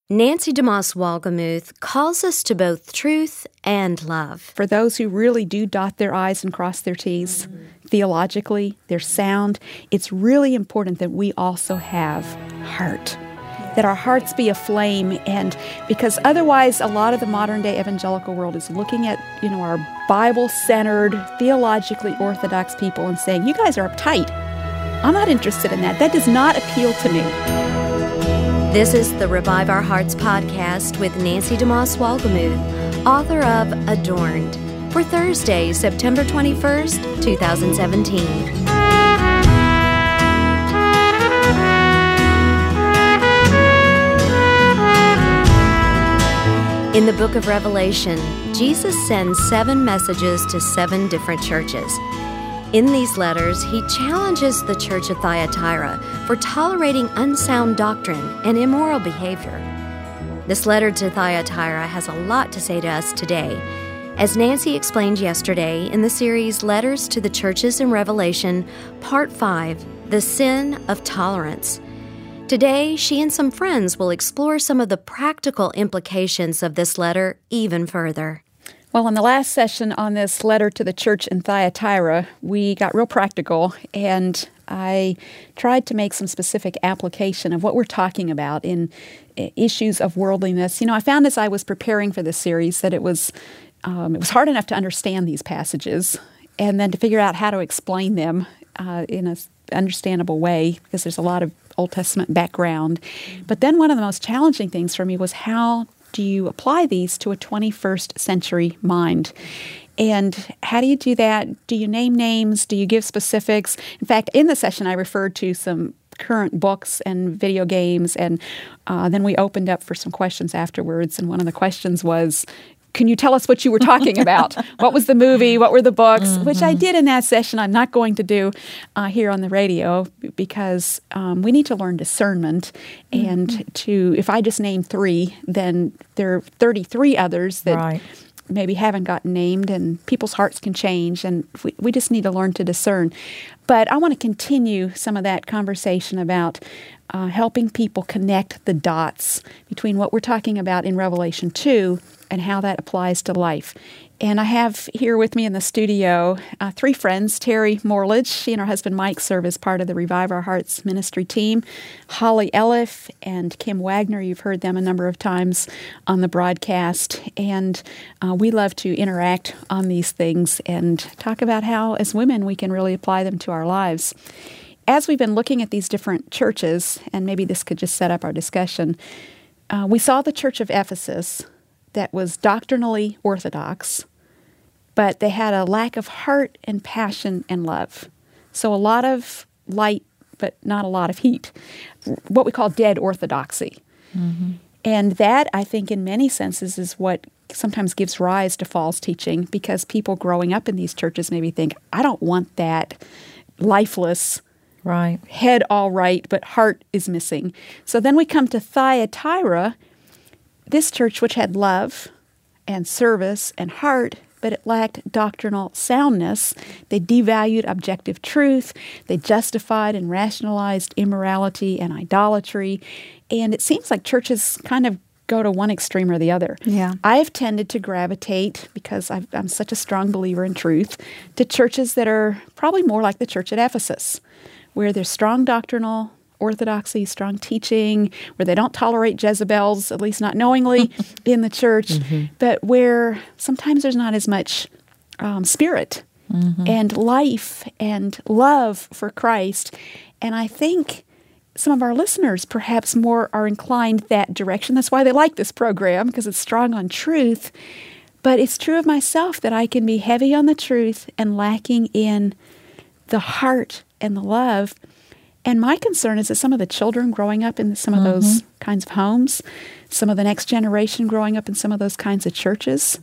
Nancy DeMoss Wolgemuth calls us to both truth and love. For those who really do dot their I's and cross their T's, theologically, they're sound, it's really important that we also have heart. That our hearts be aflame, and because otherwise a lot of the modern day evangelical world is looking at, our Bible-centered, theologically orthodox people and saying, you guys are uptight. I'm not interested in that. That does not appeal to me. This is the Revive Our Hearts podcast with Nancy DeMoss Wolgemuth, author of Adorned, for Thursday, September 21st, 2017. In the book of Revelation, Jesus sends 7 messages to 7 different churches. In these letters, he challenges the church of Thyatira for tolerating unsound doctrine and immoral behavior. This letter to Thyatira has a lot to say to us today. As Nancy explained yesterday in the series Letters to the Churches in Revelation, Part 5, The Sin of Tolerance. Today, she and some friends will explore some of the practical implications of this letter even further. Well, in the last session on this letter to the church in Thyatira, we got real practical, and I tried to make some specific application of what we're talking about in issues of worldliness. I found as I was preparing for this series that it was hard enough to understand these passages and then to figure out how to explain them in an understandable way, because there's a lot of Old Testament background. But then one of the most challenging things for me was how do you apply these to a 21st century mind? And how do you do that? Do you name names? Do you give specifics? In fact, in the session, I referred to some current books and video games, and then we opened up for some questions afterwards. And one of the questions was, can you tell us what you were talking about? What was the movie? What were the books? Mm-hmm. Which I did in that session. I'm not going to do here on the radio, because we need to learn discernment. Mm-hmm. And if I just name 3, then there are 33 others that maybe haven't gotten named, and people's hearts can change, and we just need to learn to discern. But I want to continue some of that conversation about helping people connect the dots between what we're talking about in Revelation 2 and how that applies to life. And I have here with me in the studio 3 friends. Terry Morledge, she and her husband Mike serve as part of the Revive Our Hearts ministry team. Holly Elliff and Kim Wagner, you've heard them a number of times on the broadcast. And we love to interact on these things and talk about how, as women, we can really apply them to our lives. As we've been looking at these different churches, and maybe this could just set up our discussion, we saw the church of Ephesus that was doctrinally orthodox, but they had a lack of heart and passion and love. So a lot of light, but not a lot of heat. What we call dead orthodoxy. Mm-hmm. And that, I think, in many senses is what sometimes gives rise to false teaching, because people growing up in these churches maybe think, I don't want that lifeless, head all right, but heart is missing. So then we come to Thyatira, this church which had love and service and heart, but it lacked doctrinal soundness. They devalued objective truth. They justified and rationalized immorality and idolatry. And it seems like churches kind of go to one extreme or the other. Yeah. I've tended to gravitate, because I'm such a strong believer in truth, to churches that are probably more like the church at Ephesus, where there's strong doctrinal orthodoxy, strong teaching, where they don't tolerate Jezebels, at least not knowingly, in the church, but where sometimes there's not as much spirit and life and love for Christ. And I think some of our listeners perhaps more are inclined that direction. That's why they like this program, because it's strong on truth. But it's true of myself that I can be heavy on the truth and lacking in the heart and the love. And my concern is that some of the children growing up in some of those kinds of homes, some of the next generation growing up in some of those kinds of churches,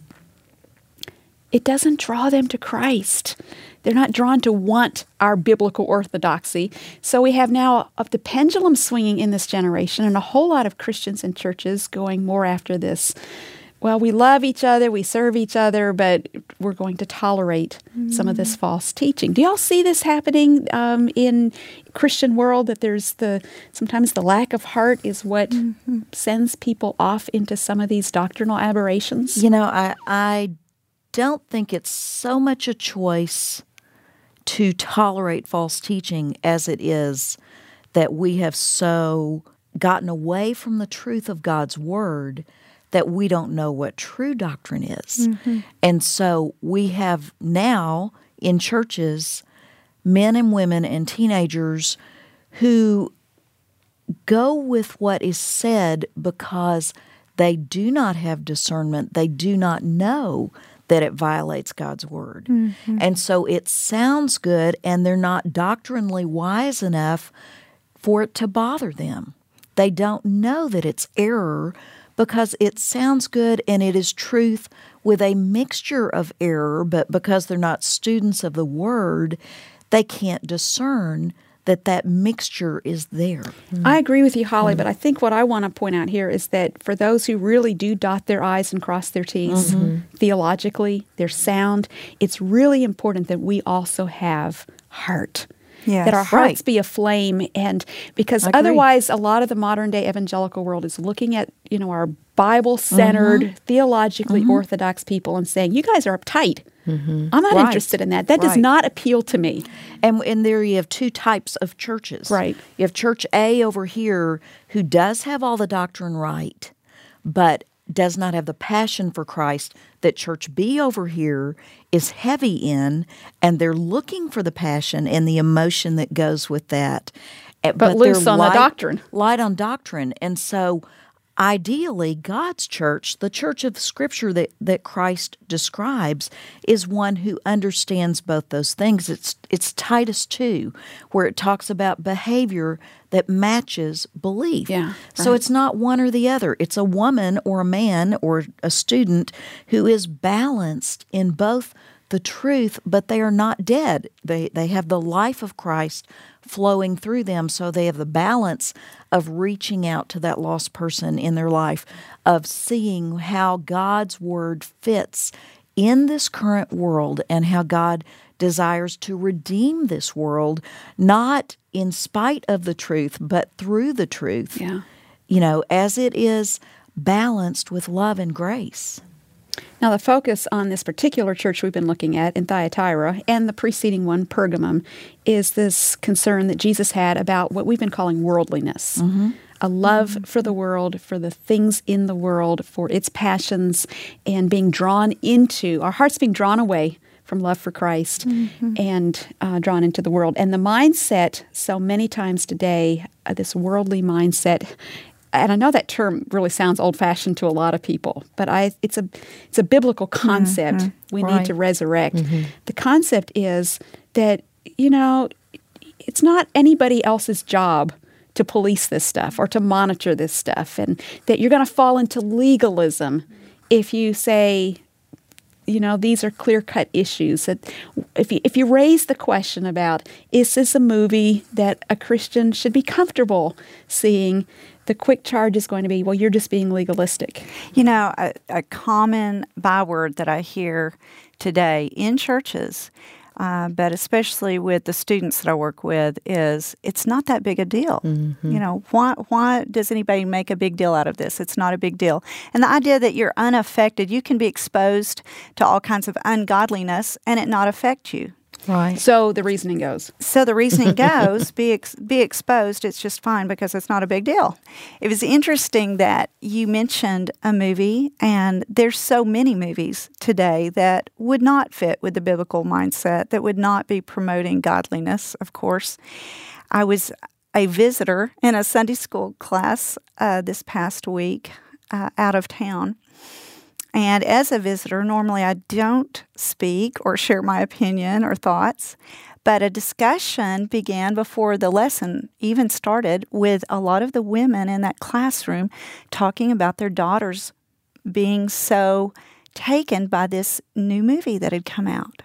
it doesn't draw them to Christ. They're not drawn to want our biblical orthodoxy. So we have now the pendulum swinging in this generation, and a whole lot of Christians and churches going more after this well, we love each other, we serve each other, but we're going to tolerate some of this false teaching. Do y'all see this happening in Christian world, that there's sometimes the lack of heart is what sends people off into some of these doctrinal aberrations? I don't think it's so much a choice to tolerate false teaching as it is that we have so gotten away from the truth of God's Word that we don't know what true doctrine is. And so we have now in churches men and women and teenagers who go with what is said because they do not have discernment. They do not know that it violates God's Word. And so it sounds good, and they're not doctrinally wise enough for it to bother them. They don't know that it's error because it sounds good and it is truth with a mixture of error, but because they're not students of the Word, they can't discern that mixture is there. I agree with you, Holly, but I think what I want to point out here is that for those who really do dot their I's and cross their T's theologically, they're sound, it's really important that we also have heart. Yes. That our hearts be aflame, and because otherwise a lot of the modern day evangelical world is looking at, our Bible-centered, theologically orthodox people and saying, you guys are uptight. I'm not interested in that. That does not appeal to me. And there you have two types of churches. Right. You have Church A over here who does have all the doctrine right, but does not have the passion for Christ that Church B over here is heavy in, and they're looking for the passion and the emotion that goes with that. But loose on the doctrine. Light on doctrine. And so ideally, God's church, the church of Scripture that Christ describes, is one who understands both those things. It's Titus 2, where it talks about behavior that matches belief. Yeah, So it's not one or the other. It's a woman or a man or a student who is balanced in both the truth, but they are not dead. They have the life of Christ flowing through them, so they have the balance of reaching out to that lost person in their life, of seeing how God's Word fits in this current world and how God desires to redeem this world, not in spite of the truth, but through the truth, as it is balanced with love and grace. Now, the focus on this particular church we've been looking at in Thyatira and the preceding one, Pergamum, is this concern that Jesus had about what we've been calling worldliness. A love for the world, for the things in the world, for its passions, and being drawn into, our hearts being drawn away from love for Christ and drawn into the world. And the mindset, so many times today, this worldly mindset, and I know that term really sounds old-fashioned to a lot of people, but it's a biblical concept we need to resurrect. The concept is that, it's not anybody else's job to police this stuff or to monitor this stuff, and that you're going to fall into legalism if you say, these are clear-cut issues. That if you raise the question about, is this a movie that a Christian should be comfortable seeing, the quick charge is going to be, well, you're just being legalistic. A common byword that I hear today in churches, but especially with the students that I work with, is it's not that big a deal. Why does anybody make a big deal out of this? It's not a big deal. And the idea that you're unaffected, you can be exposed to all kinds of ungodliness and it not affect you. Right. So the reasoning goes. Be exposed. It's just fine because it's not a big deal. It was interesting that you mentioned a movie, and there's so many movies today that would not fit with the biblical mindset, that would not be promoting godliness, of course. I was a visitor in a Sunday school class this past week out of town. And as a visitor, normally I don't speak or share my opinion or thoughts, but a discussion began before the lesson even started with a lot of the women in that classroom talking about their daughters being so taken by this new movie that had come out.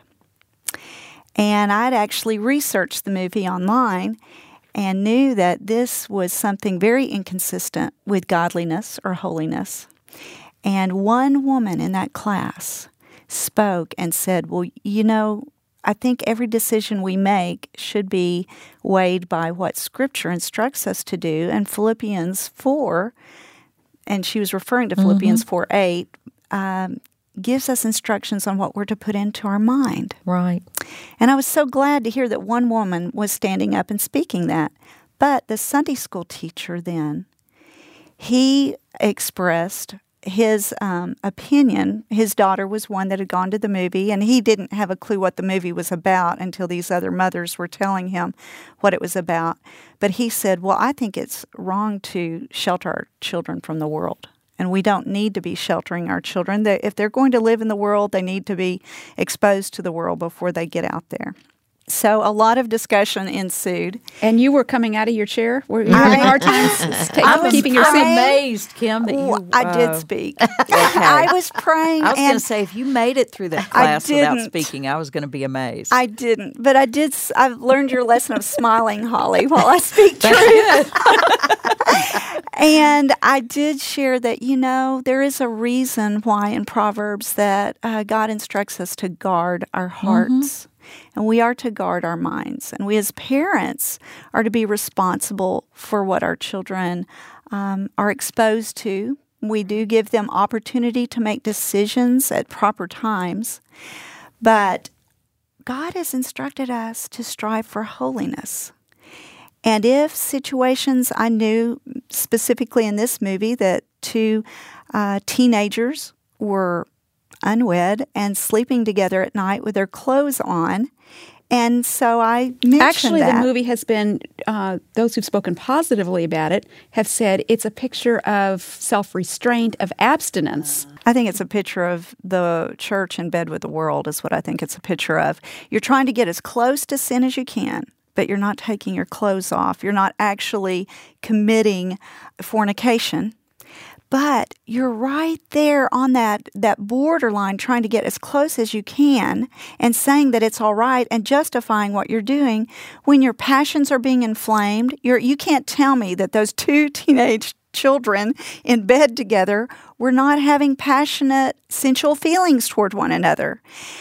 And I'd actually researched the movie online and knew that this was something very inconsistent with godliness or holiness. And one woman in that class spoke and said, well, I think every decision we make should be weighed by what Scripture instructs us to do. And Philippians 4, and she was referring to Philippians 4:8, gives us instructions on what we're to put into our mind. Right. And I was so glad to hear that one woman was standing up and speaking that. But the Sunday school teacher then, he expressed his opinion. His daughter was one that had gone to the movie, and he didn't have a clue what the movie was about until these other mothers were telling him what it was about. But he said, well, I think it's wrong to shelter our children from the world, and we don't need to be sheltering our children. If they're going to live in the world, they need to be exposed to the world before they get out there. So a lot of discussion ensued. And you were coming out of your chair? Were you having a hard time keeping your seat? I'm amazed, Kim, that you... I did speak. I was praying. I was going to say, if you made it through that class without speaking, I was going to be amazed. I didn't. But I've learned your lesson of smiling, Holly, while I speak truth. And I did share that, there is a reason why in Proverbs that God instructs us to guard our hearts. And we are to guard our minds. And we as parents are to be responsible for what our children are exposed to. We do give them opportunity to make decisions at proper times. But God has instructed us to strive for holiness. And if situations, I knew specifically in this movie that two teenagers were unwed and sleeping together at night with their clothes on. And so I mentioned Actually, that. the movie has been, those who've spoken positively about it have said it's a picture of self-restraint, of abstinence. I think it's a picture of the church in bed with the world is what I think it's a picture of. You're trying to get as close to sin as you can, but you're not taking your clothes off. You're not actually committing fornication. But you're right there on that borderline trying to get as close as you can and saying that it's all right and justifying what you're doing when your passions are being inflamed. You can't tell me that those two teenage children in bed together were not having passionate, sensual feelings toward one another.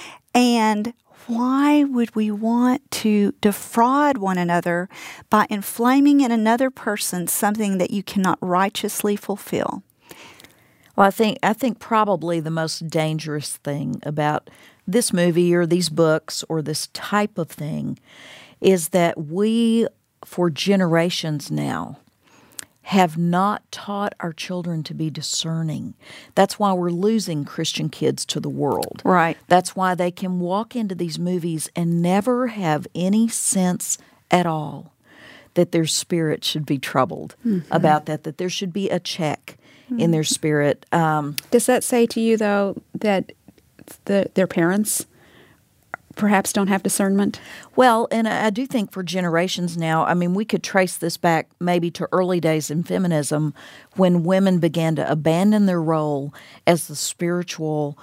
And why would we want to defraud one another by inflaming in another person something that you cannot righteously fulfill? Well, I think probably the most dangerous thing about this movie or these books or this type of thing is that we, for generations now, have not taught our children to be discerning. That's why we're losing Christian kids to the world. Right. That's why they can walk into these movies and never have any sense at all that their spirit should be troubled about that there should be a check in their spirit. Does that say to you, though, that their parents perhaps don't have discernment? Well, and I do think for generations now, I mean, we could trace this back maybe to early days in feminism when women began to abandon their role as the spiritual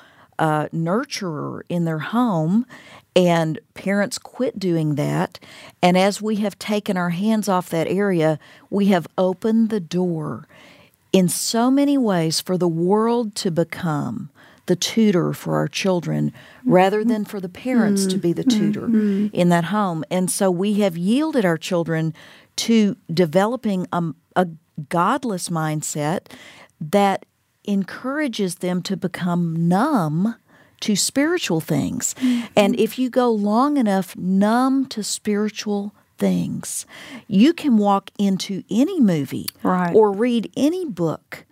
nurturer in their home, and parents quit doing that. And as we have taken our hands off that area, we have opened the door in so many ways for the world to become the tutor for our children rather than for the parents to be the tutor in that home. And so we have yielded our children to developing a godless mindset that encourages them to become numb to spiritual things. And if you go long enough numb to spiritual things, you can walk into any movie or read any book.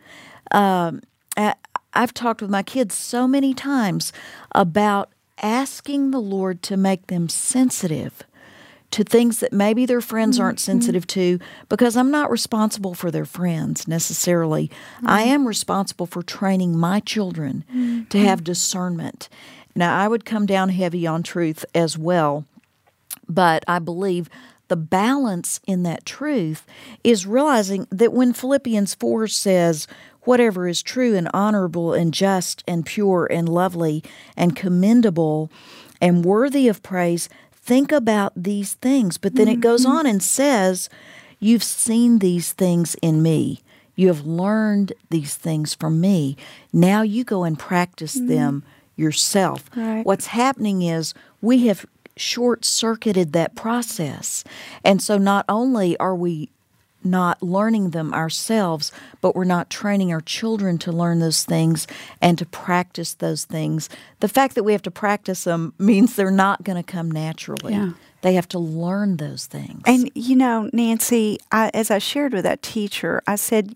I've talked with my kids so many times about asking the Lord to make them sensitive to things that maybe their friends aren't sensitive to, because I'm not responsible for their friends necessarily. I am responsible for training my children to have discernment. Now, I would come down heavy on truth as well, but I believe the balance in that truth is realizing that when Philippians 4 says, whatever is true and honorable and just and pure and lovely and commendable and worthy of praise, think about these things. But then it goes on and says, you've seen these things in me. You have learned these things from me. Now you go and practice them yourself. Right. What's happening is we have short-circuited that process. And so not only are we not learning them ourselves, but we're not training our children to learn those things and to practice those things. The fact that we have to practice them means they're not going to come naturally. Yeah. They have to learn those things. And, Nancy, as I shared with that teacher, I said,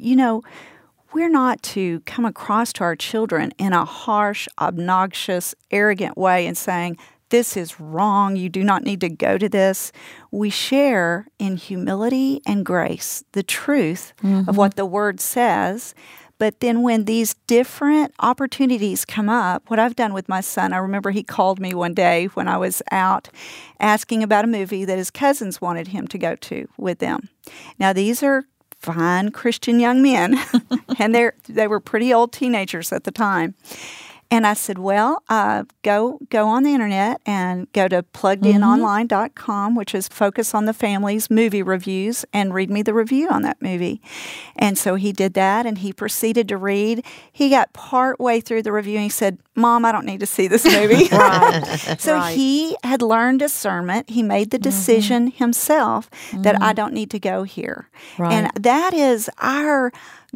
we're not to come across to our children in a harsh, obnoxious, arrogant way and saying, this is wrong, you do not need to go to this. We share in humility and grace the truth of what the Word says. But then when these different opportunities come up, what I've done with my son, I remember he called me one day when I was out asking about a movie that his cousins wanted him to go to with them. Now, these are fine Christian young men, and they were pretty old teenagers at the time. And I said, well, go on the internet and go to pluggedinonline.com, which is focus on the family's movie reviews, and read me the review on that movie. And so he did that, and he proceeded to read. He got part way through the review, and he said, Mom, I don't need to see this movie. So he had learned discernment. He made the decision himself that I don't need to go here. And that is our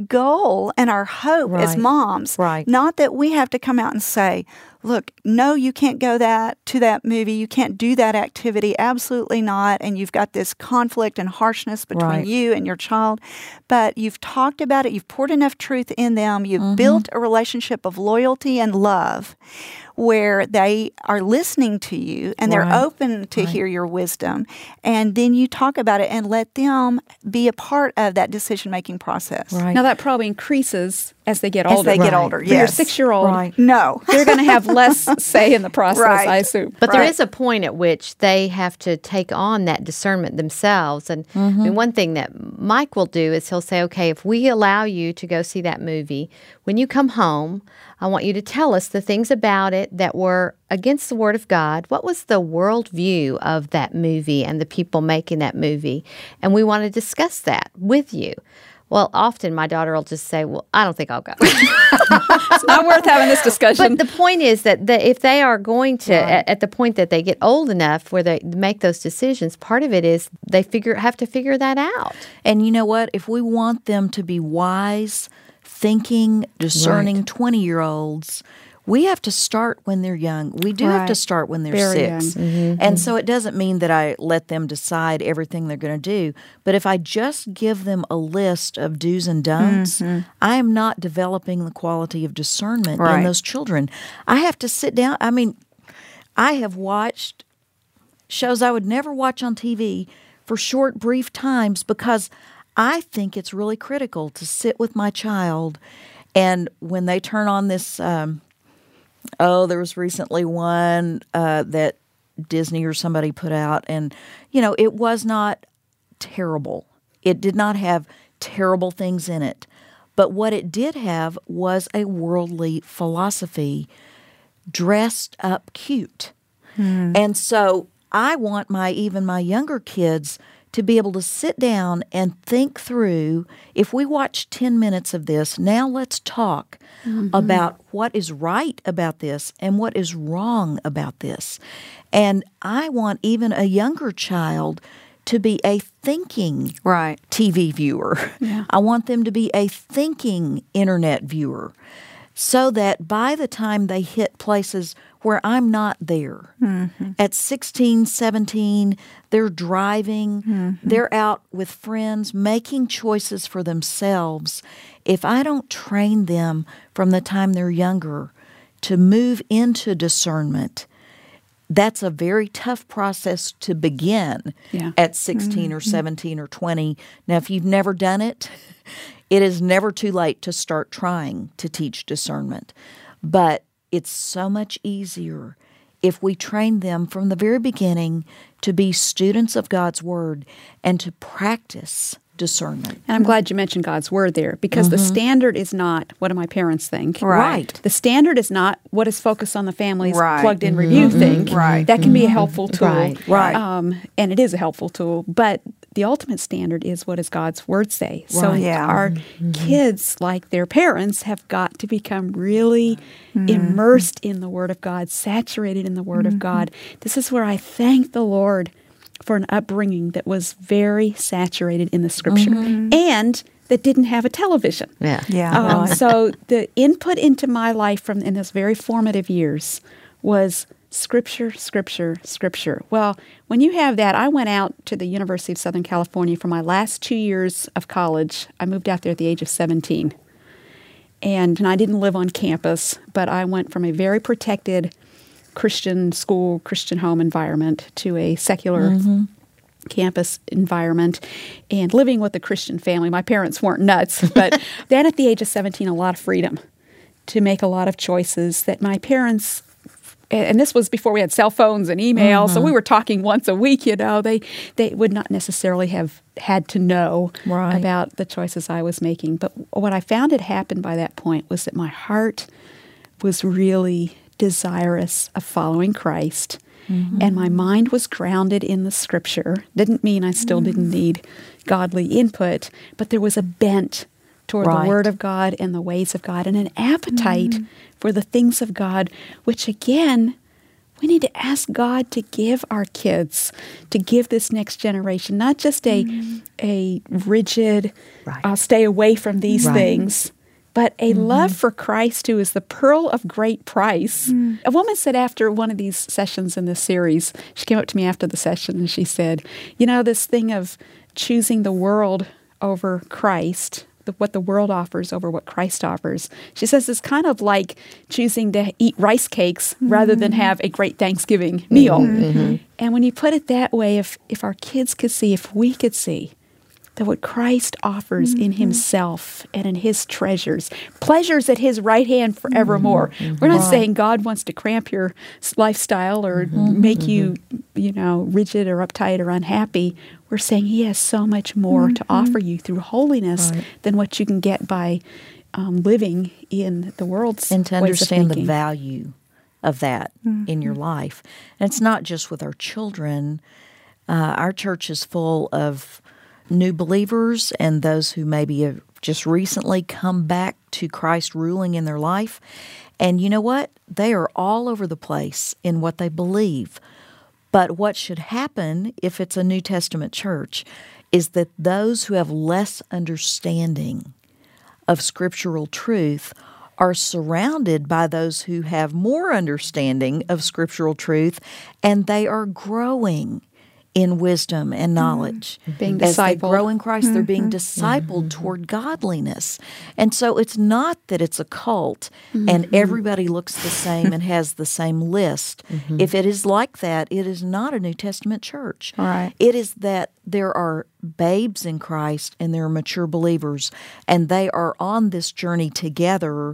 goal and our hope as moms. Not that we have to come out and say, look, no, you can't go to that movie. You can't do that activity. Absolutely not. And you've got this conflict and harshness between you and your child. But you've talked about it. You've poured enough truth in them. You've built a relationship of loyalty and love where they are listening to you and they're open to hear your wisdom. And then you talk about it and let them be a part of that decision-making process. Now, that probably increases as they get older. As they get older, For your 6-year-old, no. they're going to have less say in the process, I assume. But there is a point at which they have to take on that discernment themselves. And I mean, one thing that Mike will do is he'll say, okay, if we allow you to go see that movie, when you come home, I want you to tell us the things about it that were against the Word of God. What was the worldview of that movie and the people making that movie? And we want to discuss that with you. Well, often my daughter will just say, well, I don't think I'll go. It's not worth having this discussion. But the point is that if they are going to, at the point that they get old enough where they make those decisions, part of it is they have to figure that out. And you know what? If we want them to be wise, thinking, discerning 20-year-olds, we have to start when they're young. We do have to start when they're Very 6. young. And so it doesn't mean that I let them decide everything they're going to do. But if I just give them a list of do's and don'ts, I am not developing the quality of discernment in those children. I have to sit down. I mean, I have watched shows I would never watch on TV for short, brief times because I think it's really critical to sit with my child. And when they turn on this... there was recently one that Disney or somebody put out, and, it was not terrible. It did not have terrible things in it. But what it did have was a worldly philosophy dressed up cute. And so I want even my younger kids to be able to sit down and think through, if we watch 10 minutes of this, now let's talk about what is right about this and what is wrong about this. And I want even a younger child to be a thinking TV viewer. I want them to be a thinking internet viewer so that by the time they hit places where I'm not there. At 16, 17, they're driving, they're out with friends, making choices for themselves. If I don't train them from the time they're younger to move into discernment, that's a very tough process to begin at 16 or 17 or 20. Now, if you've never done it, it is never too late to start trying to teach discernment. But it's so much easier if we train them from the very beginning to be students of God's Word and to practice discernment. And I'm glad you mentioned God's Word there, because the standard is not, what do my parents think? Right. The standard is not what is focused on the family's plugged-in review think. That can be a helpful tool. Right. And it is a helpful tool. But the ultimate standard is, what does God's Word say? So Right. Yeah. our kids, like their parents, have got to become really immersed in the Word of God, saturated in the Word of God. This is where I thank the Lord for an upbringing that was very saturated in the Scripture and that didn't have a television. Yeah. Yeah. So the input into my life in those very formative years was Scripture, Scripture, Scripture. Well, when you have that, I went out to the University of Southern California for my last 2 years of college. I moved out there at the age of 17. And I didn't live on campus, but I went from a very protected Christian school, Christian home environment to a secular campus environment and living with a Christian family. My parents weren't nuts, but then at the age of 17, a lot of freedom to make a lot of choices that my parents, and this was before we had cell phones and email, so we were talking once a week, they would not necessarily have had to know Right. about the choices I was making. But what I found had happened by that point was that my heart was really desirous of following Christ, and my mind was grounded in the Scripture. Didn't mean I still didn't need godly input, but there was a bent toward Right. the Word of God and the ways of God, and an appetite for the things of God, which again, we need to ask God to give our kids, to give this next generation, not just a rigid, Right. I'll stay away from these Right. things, but a love for Christ, who is the pearl of great price. A woman said after one of these sessions in this series, she came up to me after the session and she said, this thing of choosing the world over Christ, what the world offers over what Christ offers. She says it's kind of like choosing to eat rice cakes rather than have a great Thanksgiving meal. And when you put it that way, if our kids could see, if we could see that what Christ offers in Himself and in His treasures, pleasures at His right hand forevermore. We're not saying God wants to cramp your lifestyle or make you, rigid or uptight or unhappy. We're saying He has so much more to offer you through holiness than what you can get by living in the world's And to ways of understand the thinking. value of that in your life. And it's not just with our children. Our church is full of new believers and those who maybe have just recently come back to Christ ruling in their life. And you know what? They are all over the place in what they believe. But what should happen if it's a New Testament church is that those who have less understanding of scriptural truth are surrounded by those who have more understanding of scriptural truth, and they are growing in wisdom and knowledge. Being As they discipled. grow in Christ, they're being discipled toward godliness. And so it's not that it's a cult and everybody looks the same and has the same list. If it is like that, it is not a New Testament church. Right. It is that there are babes in Christ and there are mature believers, and they are on this journey together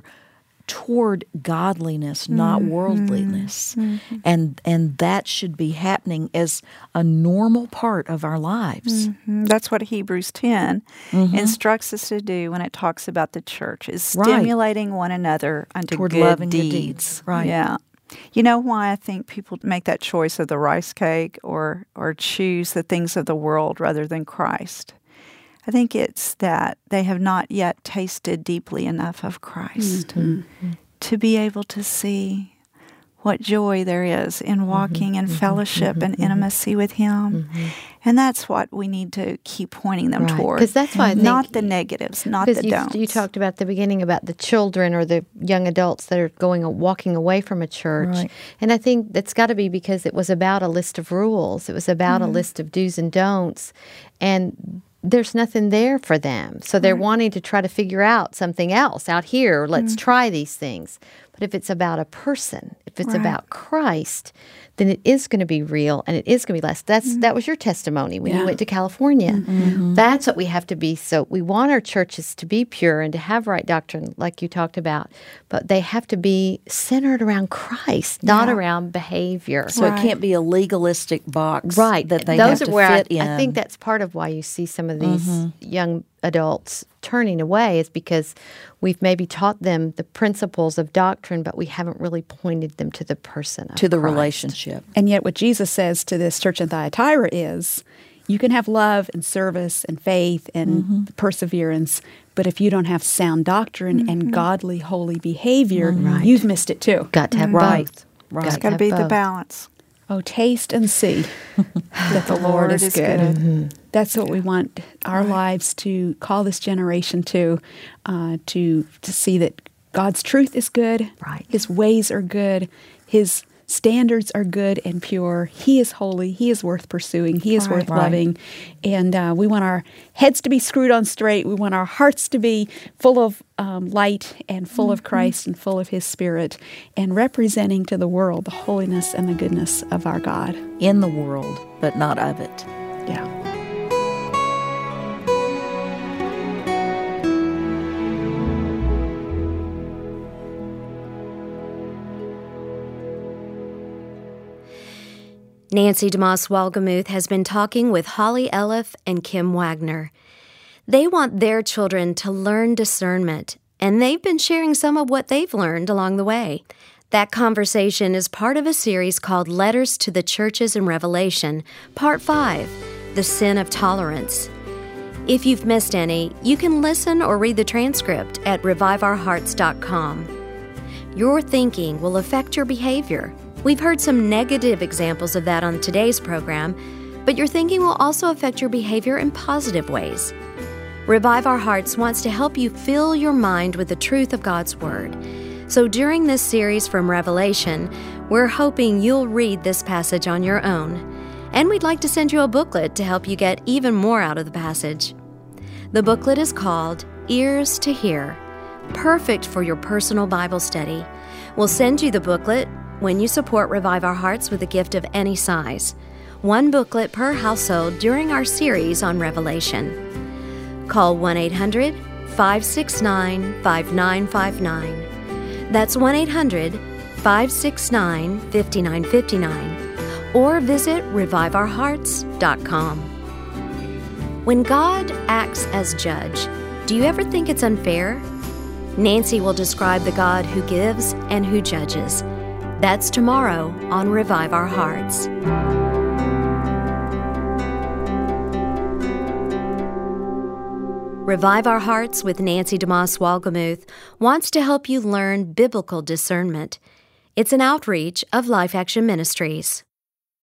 toward godliness, not worldliness. And that should be happening as a normal part of our lives. That's what Hebrews 10 instructs us to do when it talks about the church, is Right. stimulating one another unto Toward good loving good deeds. deeds. Right. Yeah. You know why I think people make that choice of the rice cake or choose the things of the world rather than Christ? I think it's that they have not yet tasted deeply enough of Christ to be able to see what joy there is in walking in fellowship and intimacy with Him. And that's what we need to keep pointing them Right. toward. 'Cause that's why I think- not the negatives, not the don'ts. You talked about the beginning about the children or the young adults that are walking away from a church. Right. And I think that's got to be because it was about a list of rules. It was about a list of do's and don'ts. And there's nothing there for them. So they're wanting to try to figure out something else out here. Let's try these things. But if it's about a person, if it's about Christ, then it is going to be real and it is going to be less. That was your testimony when you went to California. That's what we have to be. So we want our churches to be pure and to have right doctrine like you talked about, but they have to be centered around Christ, not around behavior. So it can't be a legalistic box Right. that they Those have are to where fit in. I think that's part of why you see some of these young adults turning away is because we've maybe taught them the principles of doctrine, but we haven't really pointed them to the person of to the Christ. relationship. And yet what Jesus says to this church in Thyatira is, You can have love and service and faith and perseverance, but if you don't have sound doctrine and godly, holy behavior, you've missed it too. Got to have Right. both. It's got to be the balance. Oh, taste and see that the Lord is good. That's what we want our lives to call this generation to see that God's truth is good, His ways are good, His standards are good and pure. He is holy. He is worth pursuing. He is worth loving. And we want our heads to be screwed on straight. We want our hearts to be full of light and full of Christ and full of His Spirit and representing to the world the holiness and the goodness of our God. In the world, but not of it. Yeah. Nancy DeMoss Wolgemuth has been talking with Holly Elliff and Kim Wagner. They want their children to learn discernment, and they've been sharing some of what they've learned along the way. That conversation is part of a series called Letters to the Churches in Revelation, Part 5, The Sin of Tolerance. If you've missed any, you can listen or read the transcript at reviveourhearts.com. Your thinking will affect your behavior. We've heard some negative examples of that on today's program, but your thinking will also affect your behavior in positive ways. Revive Our Hearts wants to help you fill your mind with the truth of God's Word. So during this series from Revelation, we're hoping you'll read this passage on your own, and we'd like to send you a booklet to help you get even more out of the passage. The booklet is called Ears to Hear, perfect for your personal Bible study. We'll send you the booklet when you support Revive Our Hearts with a gift of any size. One booklet per household during our series on Revelation. Call 1-800-569-5959. That's 1-800-569-5959. Or visit reviveourhearts.com. When God acts as judge, do you ever think it's unfair? Nancy will describe the God who gives and who judges. That's tomorrow on Revive Our Hearts. Revive Our Hearts with Nancy DeMoss Wolgemuth wants to help you learn biblical discernment. It's an outreach of Life Action Ministries.